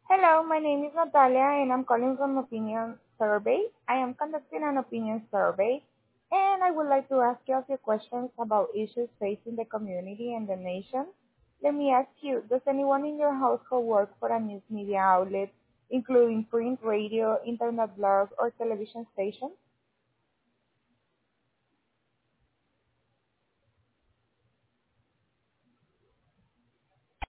Hello, my name is Natalia and I'm calling from Opinion Survey. I am conducting an opinion survey and I would like to ask you a few questions about issues facing the community and the nation. Let me ask you, does anyone in your household work for a news media outlet, including print, radio, internet blog, or television station?